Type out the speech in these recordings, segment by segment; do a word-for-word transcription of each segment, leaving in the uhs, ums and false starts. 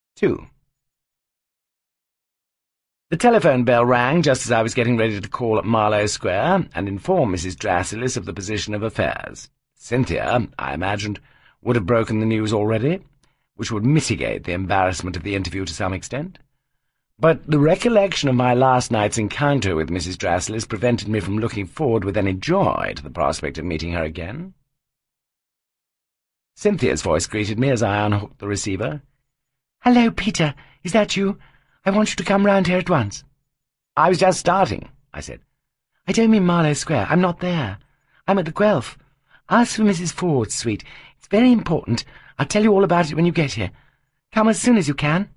Two. The telephone bell rang just as I was getting ready to call at Marlow Square and inform Missus Drasilis of the position of affairs. Cynthia, I imagined, would have broken the news already, which would mitigate the embarrassment of the interview to some extent. But the recollection of my last night's encounter with Missus Drasilis prevented me from looking forward with any joy to the prospect of meeting her again. Cynthia's voice greeted me as I unhooked the receiver. "Hello, Peter. Is that you? I want you to come round here at once." "I was just starting," I said. "I don't mean Marlow Square. I'm not there. I'm at the Guelph. Ask for Missus Ford's suite. It's very important. I'll tell you all about it when you get here. Come as soon as you can."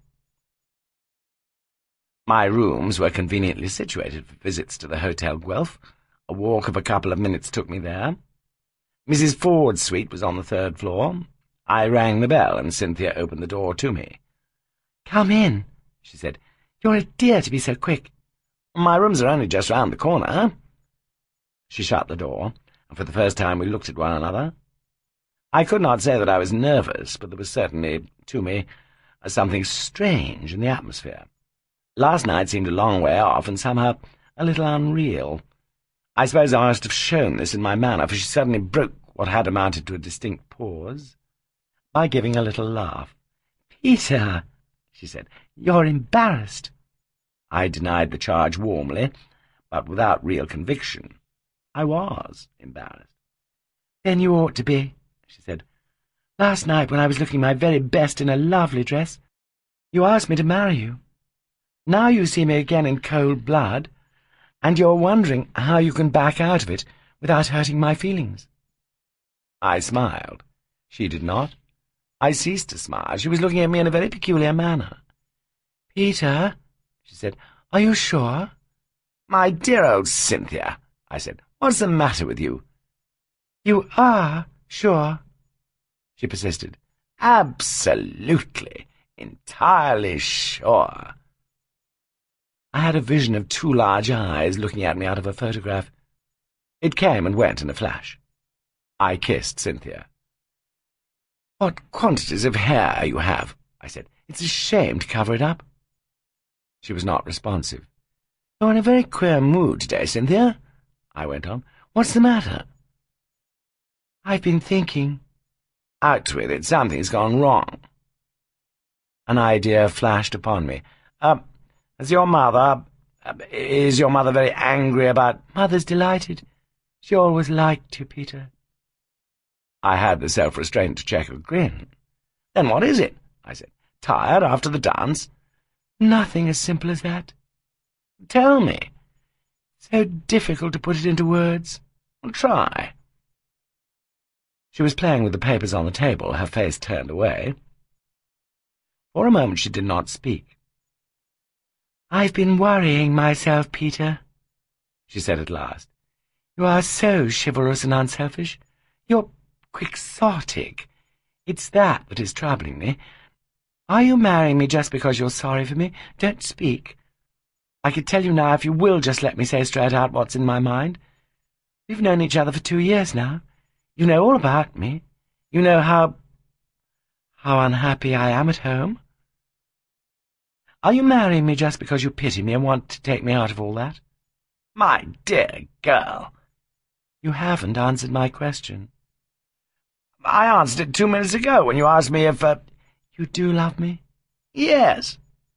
My rooms were conveniently situated for visits to the Hotel Guelph. A walk of a couple of minutes took me there. Missus Ford's suite was on the third floor. I rang the bell, and Cynthia opened the door to me. "Come in," she said. "You're a dear to be so quick." "My rooms are only just round the corner." She shut the door, and for the first time we looked at one another. I could not say that I was nervous, but there was certainly, to me, something strange in the atmosphere. Last night seemed a long way off, and somehow a little unreal. I suppose I must have shown this in my manner, for she suddenly broke what had amounted to a distinct pause by giving a little laugh. "Peter," she said, "you're embarrassed." I denied the charge warmly, but without real conviction. I was embarrassed. "Then you ought to be," she said. "Last night, when I was looking my very best in a lovely dress, you asked me to marry you. Now you see me again in cold blood, and you're wondering how you can back out of it without hurting my feelings." I smiled. She did not. I ceased to smile. She was looking at me in a very peculiar manner. "Peter," she said, "are you sure?" "My dear old Cynthia," I said, "what's the matter with you?" "You are sure?" she persisted. "Absolutely, entirely sure." I had a vision of two large eyes looking at me out of a photograph. It came and went in a flash. I kissed Cynthia. "What quantities of hair you have," I said. "It's a shame to cover it up." She was not responsive. "You're in a very queer mood today, Cynthia," I went on. "What's the matter?" "I've been thinking." "Out with it. Something's gone wrong." An idea flashed upon me. Uh, has your mother... Uh, is your mother very angry about... "Mother's delighted. She always liked you, Peter." I had the self-restraint to check a grin. "Then what is it?" I said. "Tired after the dance?" "Nothing as simple as that." "Tell me." "So difficult to put it into words." Well, try." She was playing with the papers on the table, her face turned away. For a moment she did not speak. "I've been worrying myself, Peter," she said at last. "You are so chivalrous and unselfish. You're quixotic. It's that that is troubling me. Are you marrying me just because you're sorry for me? Don't speak. I could tell you now if you will just let me say straight out what's in my mind. We've known each other for two years now. You know all about me. You know how... how unhappy I am at home. Are you marrying me just because you pity me and want to take me out of all that?" "My dear girl." "You haven't answered my question." "I answered it two minutes ago when you asked me if... Uh... You do love me?" "Yes."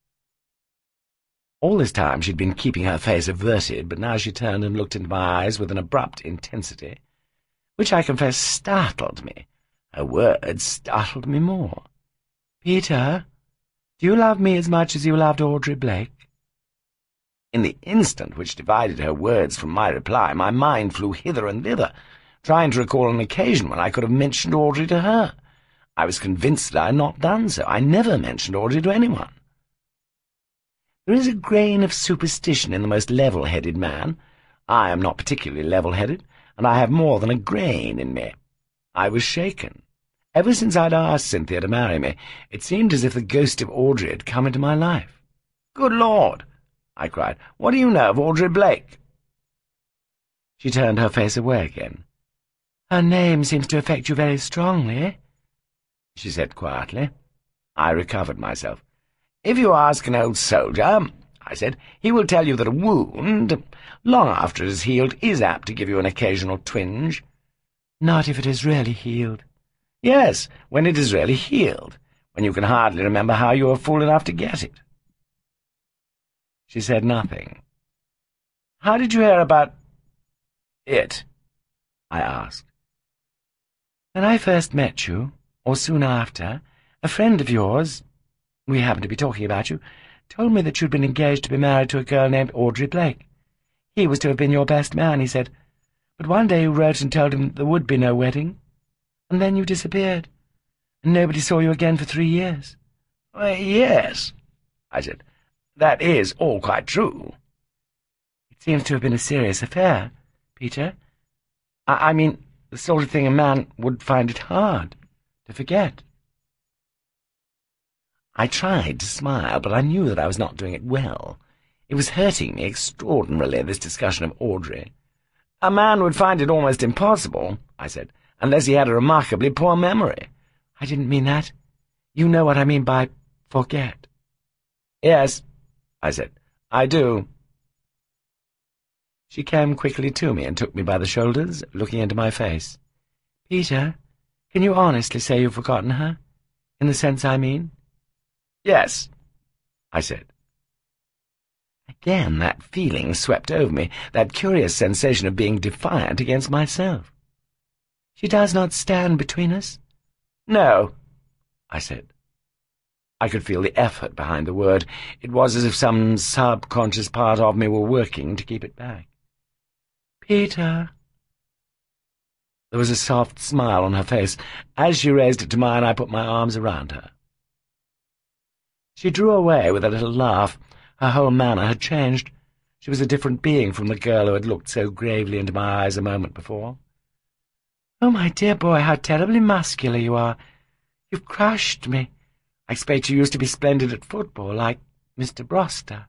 All this time she'd been keeping her face averted, but now she turned and looked into my eyes with an abrupt intensity, which I confess startled me. Her words startled me more. "Peter, do you love me as much as you loved Audrey Blake?" In the instant which divided her words from my reply, my mind flew hither and thither, trying to recall an occasion when I could have mentioned Audrey to her. I was convinced that I had not done so. I never mentioned Audrey to anyone. There is a grain of superstition in the most level-headed man. I am not particularly level-headed, and I have more than a grain in me. I was shaken. Ever since I'd asked Cynthia to marry me, it seemed as if the ghost of Audrey had come into my life. "Good Lord!" I cried. "What do you know of Audrey Blake?" She turned her face away again. "Her name seems to affect you very strongly," she said quietly. I recovered myself. If you ask an old soldier, I said, he will tell you that a wound, long after it is healed, is apt to give you an occasional twinge. Not if it is really healed. Yes, when it is really healed, when you can hardly remember how you were fool enough to get it. She said nothing. How did you hear about it? I asked. When I first met you, or soon after, a friend of yours, we happened to be talking about you, told me that you'd been engaged to be married to a girl named Audrey Blake. He was to have been your best man, he said, but one day you wrote and told him there would be no wedding, and then you disappeared, and nobody saw you again for three years. Uh, yes, I said. That is all quite true. It seems to have been a serious affair, Peter. I, I mean, the sort of thing a man would find it hard to forget. I tried to smile, but I knew that I was not doing it well. It was hurting me extraordinarily, this discussion of Audrey. A man would find it almost impossible, I said, unless he had a remarkably poor memory. I didn't mean that. You know what I mean by forget. Yes, I said, I do. She came quickly to me and took me by the shoulders, looking into my face. Peter, can you honestly say you've forgotten her? In the sense I mean? Yes, I said. Again that feeling swept over me, that curious sensation of being defiant against myself. She does not stand between us? No, I said. I could feel the effort behind the word. It was as if some subconscious part of me were working to keep it back. Peter. There was a soft smile on her face. As she raised it to mine, I put my arms around her. She drew away with a little laugh. Her whole manner had changed. She was a different being from the girl who had looked so gravely into my eyes a moment before. "Oh, my dear boy, how terribly muscular you are. You've crushed me. I expect you used to be splendid at football, like Mister Broster."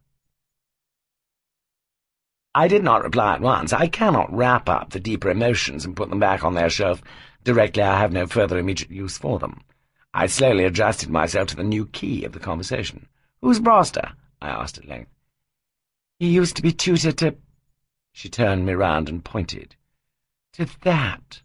I did not reply at once. I cannot wrap up the deeper emotions and put them back on their shelf directly I have no further immediate use for them. I slowly adjusted myself to the new key of the conversation. "Who's Broster?" I asked at length. "He used to be tutor to—" She turned me round and pointed. "To that."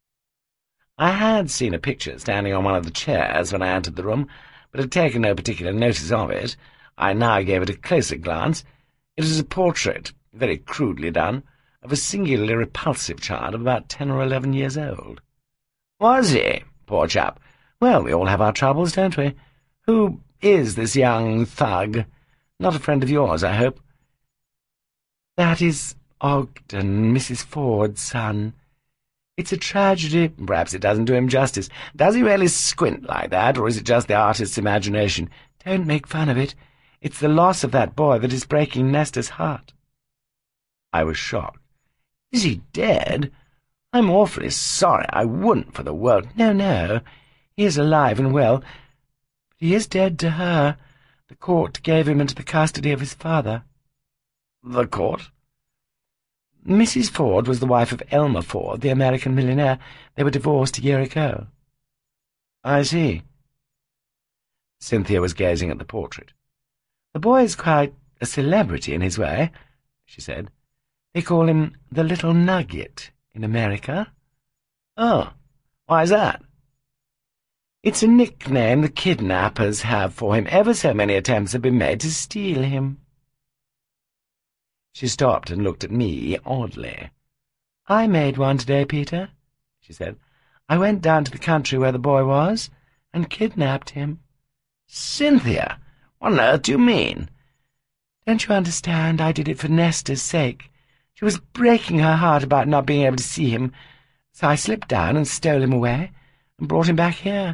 I had seen a picture standing on one of the chairs when I entered the room, but had taken no particular notice of it. I now gave it a closer glance. It was a portrait, very crudely done, of a singularly repulsive child of about ten or eleven years old. Was he? Poor chap. Well, we all have our troubles, don't we? Who is this young thug? Not a friend of yours, I hope? That is Ogden, Missus Ford's son. It's a tragedy. Perhaps it doesn't do him justice. Does he really squint like that, or is it just the artist's imagination? Don't make fun of it. It's the loss of that boy that is breaking Nestor's heart. I was shocked. Is he dead? I'm awfully sorry. I wouldn't for the world. No, no. He is alive and well. But he is dead to her. The court gave him into the custody of his father. The court? Missus Ford was the wife of Elmer Ford, the American millionaire. They were divorced a year ago. I see. Cynthia was gazing at the portrait. The boy is quite a celebrity in his way, she said. They call him the Little Nugget in America. Oh, why is that? It's a nickname the kidnappers have for him. Ever so many attempts have been made to steal him. She stopped and looked at me oddly. "I made one today, Peter," she said. "I went down to the country where the boy was and kidnapped him." "Cynthia, what on earth do you mean?" "Don't you understand? I did it for Nestor's sake. She was breaking her heart about not being able to see him, so I slipped down and stole him away and brought him back here."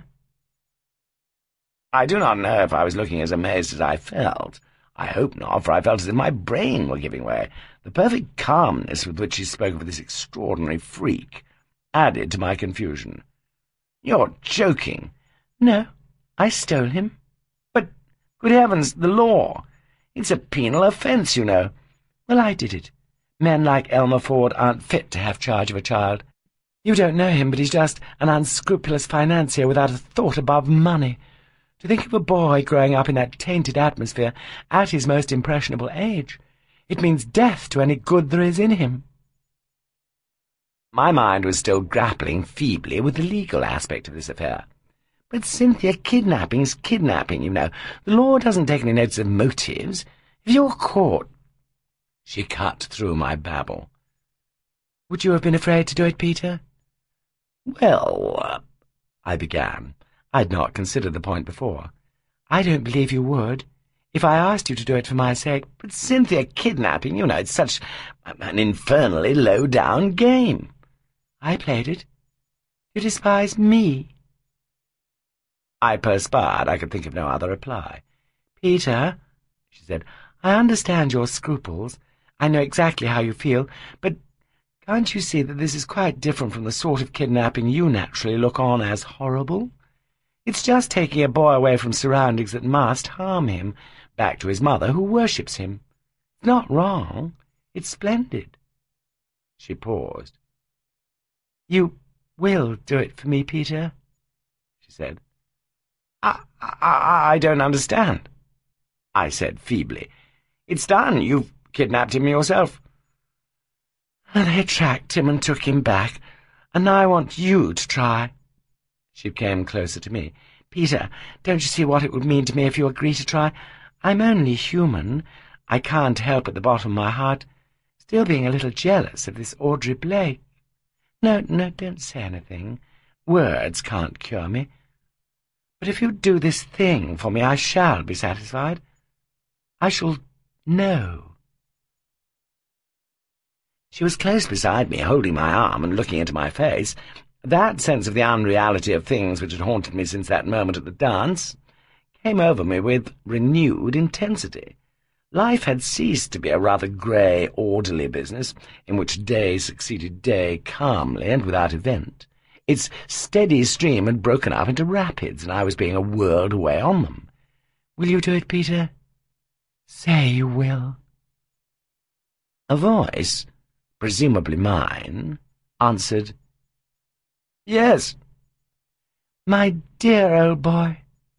I do not know if I was looking as amazed as I felt. I hope not, for I felt as if my brain were giving way. The perfect calmness with which she spoke of this extraordinary freak added to my confusion. "You're joking." "No, I stole him." "But, good heavens, the law! It's a penal offence, you know." "Well, I did it. Men like Elmer Ford aren't fit to have charge of a child. You don't know him, but he's just an unscrupulous financier without a thought above money. To think of a boy growing up in that tainted atmosphere at his most impressionable age. It means death to any good there is in him." My mind was still grappling feebly with the legal aspect of this affair. "But, Cynthia, kidnapping's kidnapping, you know. The law doesn't take any notice of motives. If you're caught—" She cut through my babble. "Would you have been afraid to do it, Peter?" "Well," uh, I began. I had not considered the point before. "I don't believe you would, if I asked you to do it for my sake." "But, Cynthia, kidnapping, you know, it's such an infernally low-down game." "I played it. You despise me." I perspired. I could think of no other reply. "Peter," she said, "I understand your scruples. I know exactly how you feel, but can't you see that this is quite different from the sort of kidnapping you naturally look on as horrible? It's just taking a boy away from surroundings that must harm him, back to his mother, who worships him. It's not wrong. It's splendid." She paused. "You will do it for me, Peter?" she said. I, I, I don't understand," I said feebly. "It's done. You've kidnapped him yourself." "And I tracked him and took him back, and now I want you to try." She came closer to me. "Peter, don't you see what it would mean to me if you agree to try? I'm only human. I can't help at the bottom of my heart still being a little jealous of this Audrey Blake. No, no, don't say anything. Words can't cure me. But if you do this thing for me, I shall be satisfied. I shall know." She was close beside me, holding my arm and looking into my face. That sense of the unreality of things which had haunted me since that moment at the dance came over me with renewed intensity. Life had ceased to be a rather grey, orderly business, in which day succeeded day calmly and without event. Its steady stream had broken up into rapids, and I was being whirled away on them. "Will you do it, Peter? Say you will." A voice, presumably mine, answered, "Yes." "My dear old boy."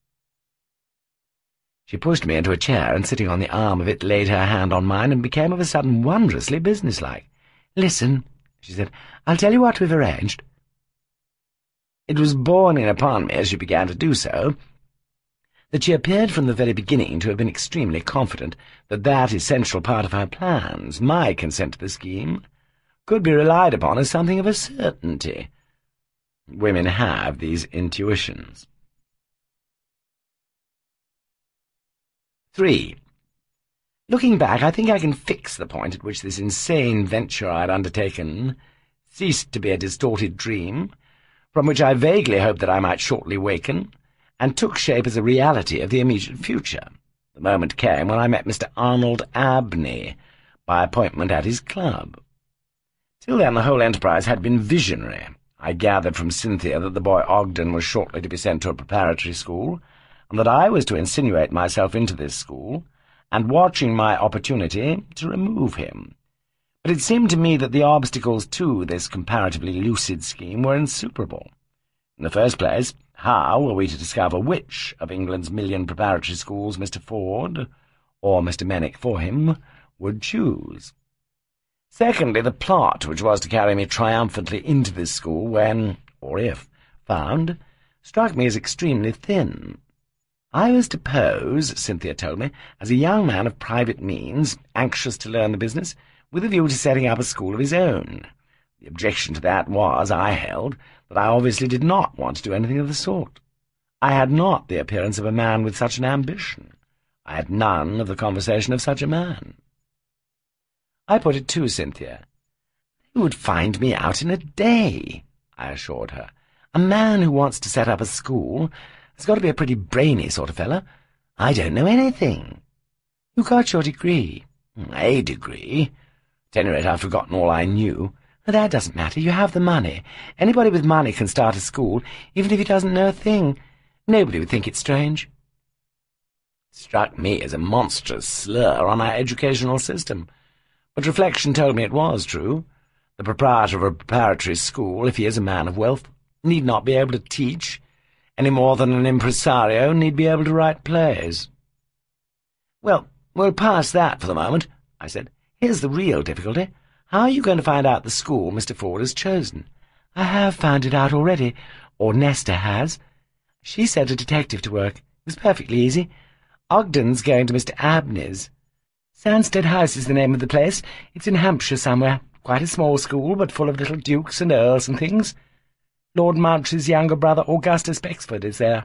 She pushed me into a chair, and sitting on the arm of it laid her hand on mine and became of a sudden wondrously businesslike. "Listen," she said, "I'll tell you what we've arranged." It was borne in upon me as she began to do so that she appeared from the very beginning to have been extremely confident that that essential part of her plans, my consent to the scheme, could be relied upon as something of a certainty. Women have these intuitions. Three. Looking back, I think I can fix the point at which this insane venture I had undertaken ceased to be a distorted dream, from which I vaguely hoped that I might shortly waken, and took shape as a reality of the immediate future. The moment came when I met Mister Arnold Abney, by appointment at his club. Till then the whole enterprise had been visionary. I gathered from Cynthia that the boy Ogden was shortly to be sent to a preparatory school, and that I was to insinuate myself into this school, and, watching my opportunity, to remove him. But it seemed to me that the obstacles to this comparatively lucid scheme were insuperable. In the first place, how were we to discover which of England's million preparatory schools Mister Ford, or Mister Menick for him, would choose? Secondly, the plot which was to carry me triumphantly into this school when, or if, found, struck me as extremely thin. I was to pose, Cynthia told me, as a young man of private means, anxious to learn the business, with a view to setting up a school of his own. The objection to that was, I held, that I obviously did not want to do anything of the sort. I had not the appearance of a man with such an ambition. I had none of the conversation of such a man. I put it to Cynthia. "They would find me out in a day," I assured her. "A man who wants to set up a school has got to be a pretty brainy sort of fellow. I don't know anything." "You got your degree." "A degree. At any rate, I've forgotten all I knew." "That doesn't matter. You have the money. Anybody with money can start a school, even if he doesn't know a thing. Nobody would think it strange." It struck me as a monstrous slur on our educational system, but reflection told me it was true. The proprietor of a preparatory school, if he is a man of wealth, need not be able to teach, any more than an impresario need be able to write plays. Well, we'll pass that for the moment, I said. Here's the real difficulty. How are you going to find out the school Mister Ford has chosen? I have found it out already, or Nesta has. She sent a detective to work. It was perfectly easy. Ogden's going to Mister Abney's. Sanstead House is the name of the place. It's in Hampshire somewhere. Quite a small school, but full of little dukes and earls and things. Lord Mountry's younger brother, Augustus Becksford, is there.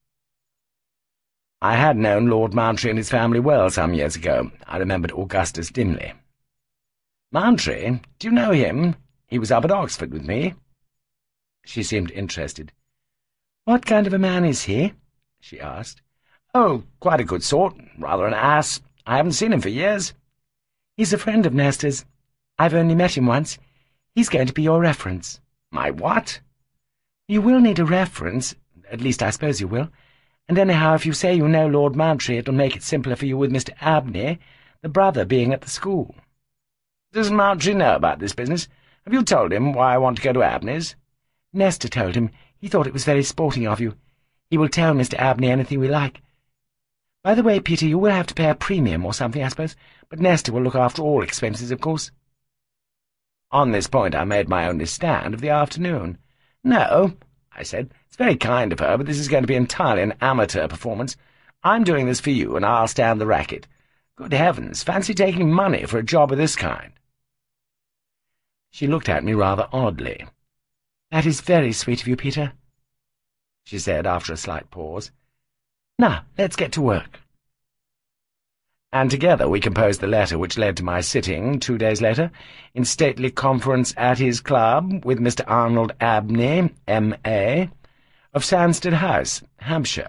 I had known Lord Mountry and his family well some years ago. I remembered Augustus dimly. Mountry? Do you know him? He was up at Oxford with me. She seemed interested. What kind of a man is he? She asked. Oh, quite a good sort. Rather an ass. I haven't seen him for years. He's a friend of Nesta's. I've only met him once. He's going to be your reference. My what? You will need a reference. At least I suppose you will. And anyhow, if you say you know Lord Mountry, it'll make it simpler for you with Mister Abney, the brother being at the school. Does Mountry know about this business? Have you told him why I want to go to Abney's? Nesta told him. He thought it was very sporting of you. He will tell Mister Abney anything we like. By the way, Peter, you will have to pay a premium or something, I suppose, but Nesta will look after all expenses, of course. On this point I made my only stand of the afternoon. No, I said, it's very kind of her, but this is going to be entirely an amateur performance. I'm doing this for you, and I'll stand the racket. Good heavens, fancy taking money for a job of this kind. She looked at me rather oddly. That is very sweet of you, Peter, she said after a slight pause. Now, let's get to work. And together we composed the letter which led to my sitting, two days later, in stately conference at his club with Mister Arnold Abney, M A, of Sanstead House, Hampshire.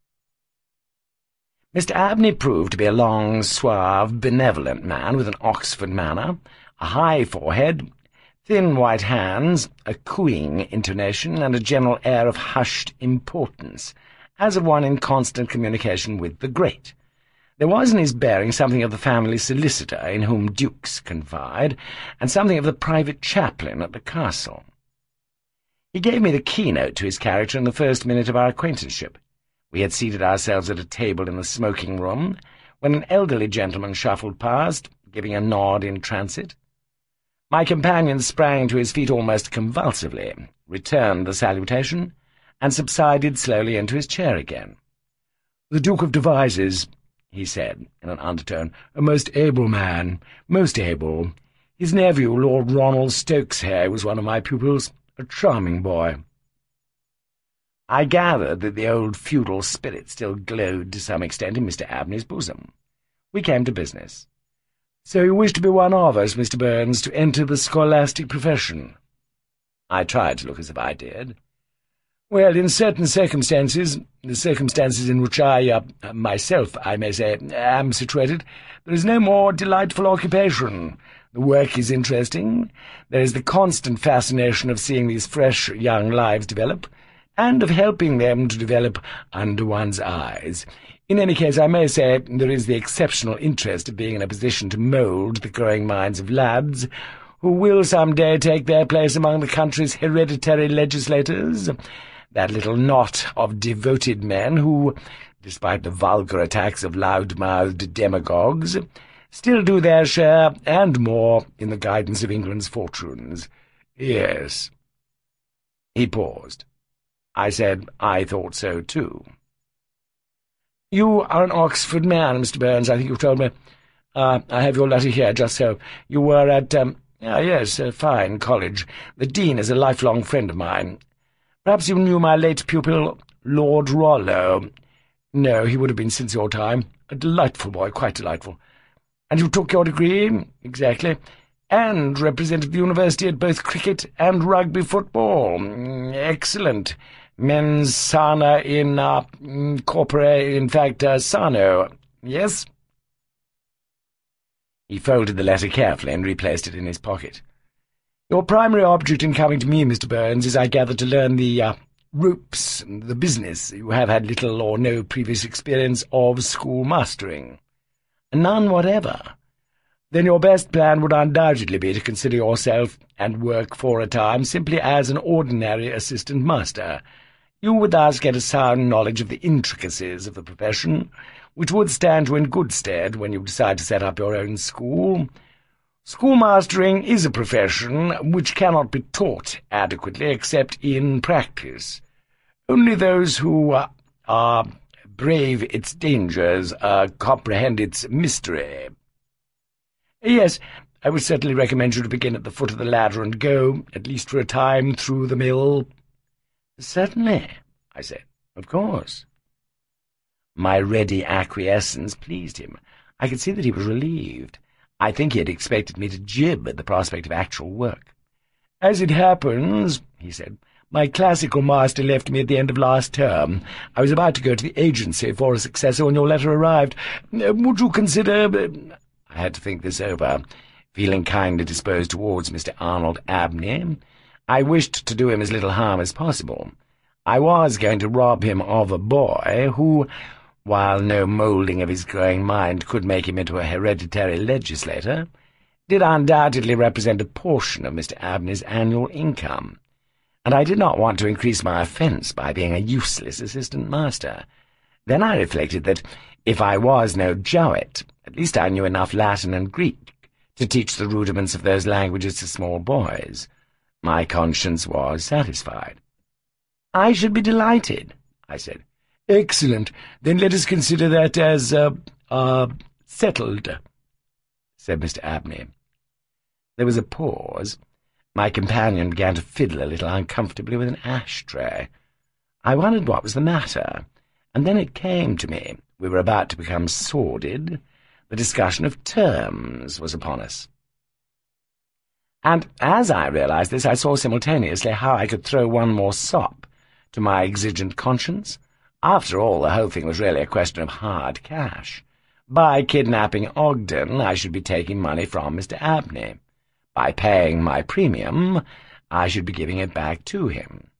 Mister Abney proved to be a long, suave, benevolent man with an Oxford manner, a high forehead, thin white hands, a cooing intonation, and a general air of hushed importance, as of one in constant communication with the great. There was in his bearing something of the family solicitor in whom dukes confide, and something of the private chaplain at the castle. He gave me the keynote to his character in the first minute of our acquaintanceship. We had seated ourselves at a table in the smoking-room, when an elderly gentleman shuffled past, giving a nod in transit. My companion sprang to his feet almost convulsively, returned the salutation, and subsided slowly into his chair again. "The Duke of Devizes," he said, in an undertone, "a most able man, most able. His nephew, Lord Ronald Stokeshay, was one of my pupils, a charming boy." I gathered that the old feudal spirit still glowed to some extent in Mister Abney's bosom. We came to business. "So you wish to be one of us, Mister Burns, to enter the scholastic profession?" I tried to look as if I did. "Well, in certain circumstances, the circumstances in which I, uh, myself, I may say, am situated, there is no more delightful occupation. The work is interesting. There is the constant fascination of seeing these fresh young lives develop, and of helping them to develop under one's eyes. In any case, I may say there is the exceptional interest of being in a position to mould the growing minds of lads who will some day take their place among the country's hereditary legislators, that little knot of devoted men who, despite the vulgar attacks of loud-mouthed demagogues, still do their share, and more, in the guidance of England's fortunes. Yes." He paused. I said I thought so too. "You are an Oxford man, Mister Burns, I think you've told me. Uh, I have your letter here, just so. You were at, um, ah, yes, a fine college. The dean is a lifelong friend of mine. Perhaps you knew my late pupil, Lord Rollo. No, he would have been since your time. A delightful boy, quite delightful. And you took your degree? Exactly. And represented the university at both cricket and rugby football. Excellent. Mens sana in uh, corpore, in fact, uh, sano. Yes?" He folded the letter carefully and replaced it in his pocket. "Your primary object in coming to me, Mister Burns, is, I gather, to learn the uh, ropes, the business. You have had little or no previous experience of schoolmastering." "None whatever." "Then your best plan would undoubtedly be to consider yourself, and work for a time, simply as an ordinary assistant master. You would thus get a sound knowledge of the intricacies of the profession, which would stand you in good stead when you decide to set up your own school. Schoolmastering is a profession which cannot be taught adequately except in practice. Only those who uh, are brave its dangers uh, comprehend its mystery. Yes, I would certainly recommend you to begin at the foot of the ladder and go, at least for a time, through the mill. Certainly, I said. Of course. My ready acquiescence pleased him. I could see that he was relieved. I think he had expected me to jib at the prospect of actual work. As it happens, he said, my classical master left me at the end of last term. I was about to go to the agency for a successor when your letter arrived. Would you consider— I had to think this over. Feeling kindly disposed towards Mister Arnold Abney, I wished to do him as little harm as possible. I was going to rob him of a boy who, while no moulding of his growing mind could make him into a hereditary legislator, did undoubtedly represent a portion of Mister Abney's annual income, and I did not want to increase my offence by being a useless assistant master. Then I reflected that, if I was no Jowett, at least I knew enough Latin and Greek to teach the rudiments of those languages to small boys. My conscience was satisfied. I should be delighted, I said. Excellent. Then let us consider that as, uh, uh, settled, said Mister Abney. There was a pause. My companion began to fiddle a little uncomfortably with an ashtray. I wondered what was the matter, and then it came to me. We were about to become sordid. The discussion of terms was upon us. And as I realized this, I saw simultaneously how I could throw one more sop to my exigent conscience. After all, the whole thing was really a question of hard cash. By kidnapping Ogden, I should be taking money from Mister Abney. By paying my premium, I should be giving it back to him.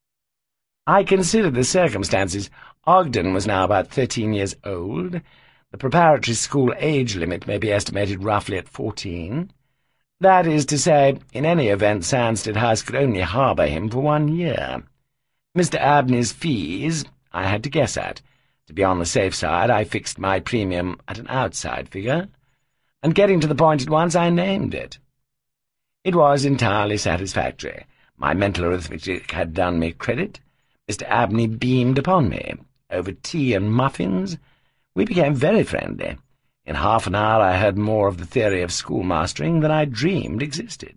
I considered the circumstances. Ogden was now about thirteen years old. The preparatory school age limit may be estimated roughly at fourteen. That is to say, in any event, Sandstead House could only harbour him for one year. Mister Abney's fees I had to guess at. To be on the safe side, I fixed my premium at an outside figure, and getting to the point at once, I named it. It was entirely satisfactory. My mental arithmetic had done me credit. Mister Abney beamed upon me. Over tea and muffins, we became very friendly. In half an hour I heard more of the theory of schoolmastering than I dreamed existed.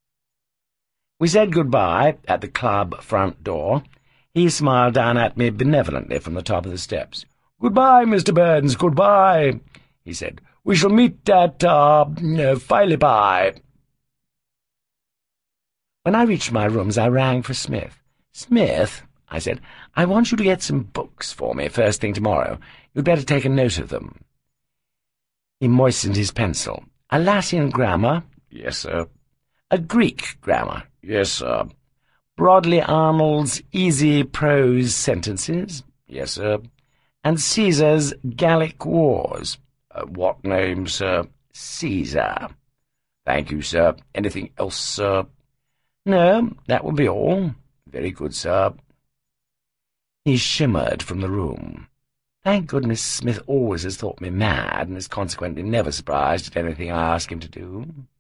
We said good-bye at the club front door. He smiled down at me benevolently from the top of the steps. "Good-bye, Mister Burns, good-bye," he said. "We shall meet at, uh, uh Philippi." When I reached my rooms, I rang for Smith. "Smith," I said, "I want you to get some books for me first thing tomorrow. You'd better take a note of them." He moistened his pencil. "A Latin grammar?" "Yes, sir." "A Greek grammar?" "Yes, sir." "Broadley Arnold's easy prose sentences?" "Yes, sir." "And Caesar's Gallic Wars?" Uh, "What name, sir?" "Caesar." "Thank you, sir. Anything else, sir?" "No, that will be all." "Very good, sir." He shimmered from the room. Thank goodness Smith always has thought me mad, and is consequently never surprised at anything I ask him to do.